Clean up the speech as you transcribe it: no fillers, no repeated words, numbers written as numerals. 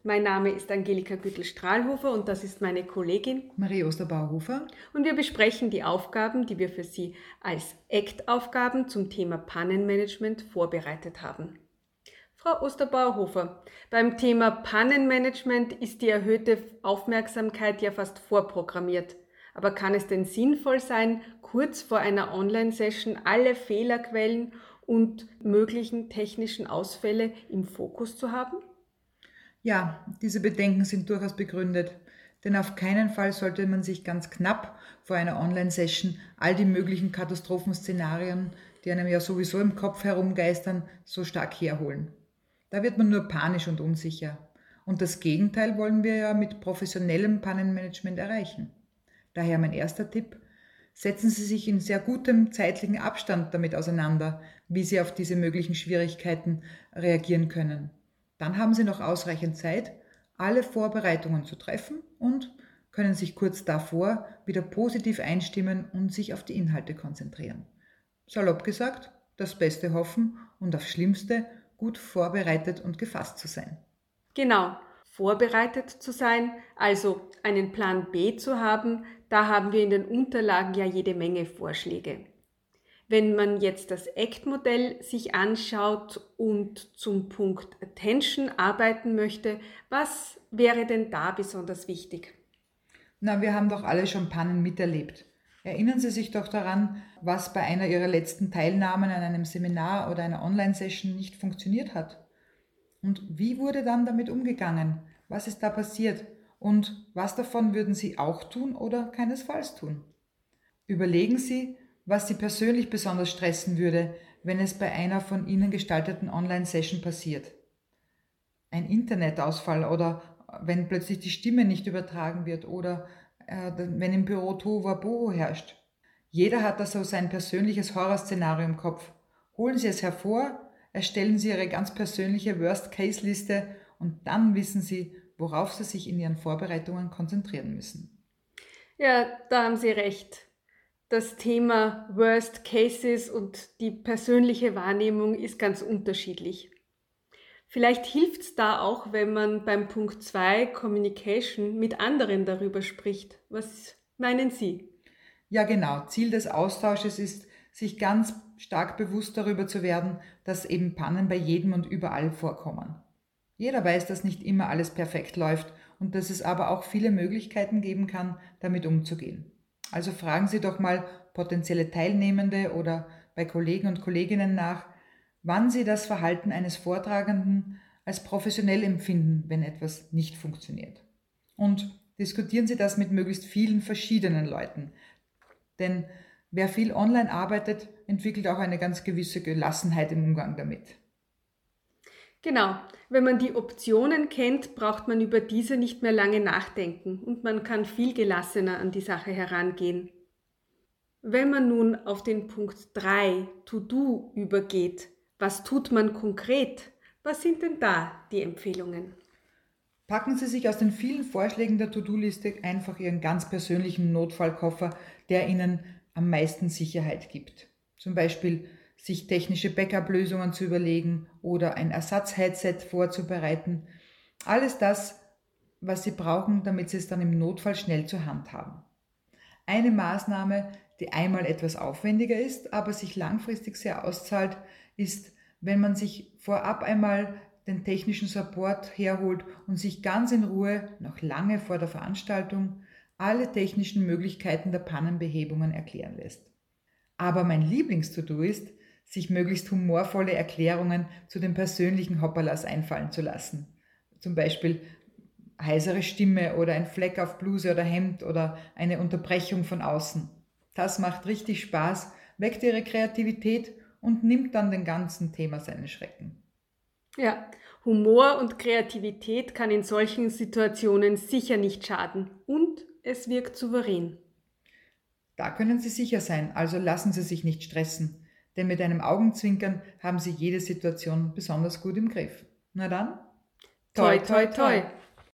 Mein Name ist Angelika Güttl-Strahlhofer und das ist meine Kollegin Marie Osterbauer-Hofer. Und wir besprechen die Aufgaben, die wir für Sie als ACT-Aufgaben zum Thema Pannenmanagement vorbereitet haben. Frau Osterbauer-Hofer, beim Thema Pannenmanagement ist die erhöhte Aufmerksamkeit ja fast vorprogrammiert. Aber kann es denn sinnvoll sein, kurz vor einer Online-Session alle Fehlerquellen und möglichen technischen Ausfälle im Fokus zu haben? Ja, diese Bedenken sind durchaus begründet, denn auf keinen Fall sollte man sich ganz knapp vor einer Online-Session all die möglichen Katastrophenszenarien, die einem ja sowieso im Kopf herumgeistern, so stark herholen. Da wird man nur panisch und unsicher. Und das Gegenteil wollen wir ja mit professionellem Pannenmanagement erreichen. Daher mein erster Tipp: Setzen Sie sich in sehr gutem zeitlichen Abstand damit auseinander, wie Sie auf diese möglichen Schwierigkeiten reagieren können. Dann haben Sie noch ausreichend Zeit, alle Vorbereitungen zu treffen und können sich kurz davor wieder positiv einstimmen und sich auf die Inhalte konzentrieren. Salopp gesagt, das Beste hoffen und aufs Schlimmste gut vorbereitet und gefasst zu sein. Genau, vorbereitet zu sein, also einen Plan B zu haben, da haben wir in den Unterlagen ja jede Menge Vorschläge. Wenn man jetzt das ACT-Modell sich anschaut und zum Punkt Attention arbeiten möchte, was wäre denn da besonders wichtig? Na, wir haben doch alle schon Pannen miterlebt. Erinnern Sie sich doch daran, was bei einer Ihrer letzten Teilnahmen an einem Seminar oder einer Online-Session nicht funktioniert hat. Und wie wurde dann damit umgegangen? Was ist da passiert? Und was davon würden Sie auch tun oder keinesfalls tun? Überlegen Sie, was Sie persönlich besonders stressen würde, wenn es bei einer von Ihnen gestalteten Online-Session passiert. Ein Internetausfall oder wenn plötzlich die Stimme nicht übertragen wird oder wenn im Büro Tohuwabohu herrscht. Jeder hat da so sein persönliches Horrorszenario im Kopf. Holen Sie es hervor, erstellen Sie Ihre ganz persönliche Worst-Case-Liste und dann wissen Sie, worauf Sie sich in Ihren Vorbereitungen konzentrieren müssen. Ja, da haben Sie recht. Das Thema Worst Cases und die persönliche Wahrnehmung ist ganz unterschiedlich. Vielleicht hilft es da auch, wenn man beim Punkt 2 Communication mit anderen darüber spricht. Was meinen Sie? Ja, genau. Ziel des Austausches ist, sich ganz stark bewusst darüber zu werden, dass eben Pannen bei jedem und überall vorkommen. Jeder weiß, dass nicht immer alles perfekt läuft und dass es aber auch viele Möglichkeiten geben kann, damit umzugehen. Also fragen Sie doch mal potenzielle Teilnehmende oder bei Kollegen und Kolleginnen nach, wann Sie das Verhalten eines Vortragenden als professionell empfinden, wenn etwas nicht funktioniert. Und diskutieren Sie das mit möglichst vielen verschiedenen Leuten. Denn wer viel online arbeitet, entwickelt auch eine ganz gewisse Gelassenheit im Umgang damit. Genau, wenn man die Optionen kennt, braucht man über diese nicht mehr lange nachdenken und man kann viel gelassener an die Sache herangehen. Wenn man nun auf den Punkt 3 To-Do übergeht, was tut man konkret? Was sind denn da die Empfehlungen? Packen Sie sich aus den vielen Vorschlägen der To-Do-Liste einfach Ihren ganz persönlichen Notfallkoffer, der Ihnen am meisten Sicherheit gibt. Zum Beispiel sich technische Backup-Lösungen zu überlegen oder ein Ersatz-Headset vorzubereiten. Alles das, was Sie brauchen, damit Sie es dann im Notfall schnell zur Hand haben. Eine Maßnahme, die einmal etwas aufwendiger ist, aber sich langfristig sehr auszahlt, ist, wenn man sich vorab einmal den technischen Support herholt und sich ganz in Ruhe, noch lange vor der Veranstaltung, alle technischen Möglichkeiten der Pannenbehebungen erklären lässt. Aber mein Lieblings-To-Do ist, sich möglichst humorvolle Erklärungen zu den persönlichen Hoppalas einfallen zu lassen. Zum Beispiel heisere Stimme oder ein Fleck auf Bluse oder Hemd oder eine Unterbrechung von außen. Das macht richtig Spaß, weckt Ihre Kreativität und nimmt dann dem ganzen Thema seinen Schrecken. Ja, Humor und Kreativität kann in solchen Situationen sicher nicht schaden und es wirkt souverän. Da können Sie sicher sein, also lassen Sie sich nicht stressen, denn mit einem Augenzwinkern haben Sie jede Situation besonders gut im Griff. Na dann, Toi, toi toi, toi toi! toi!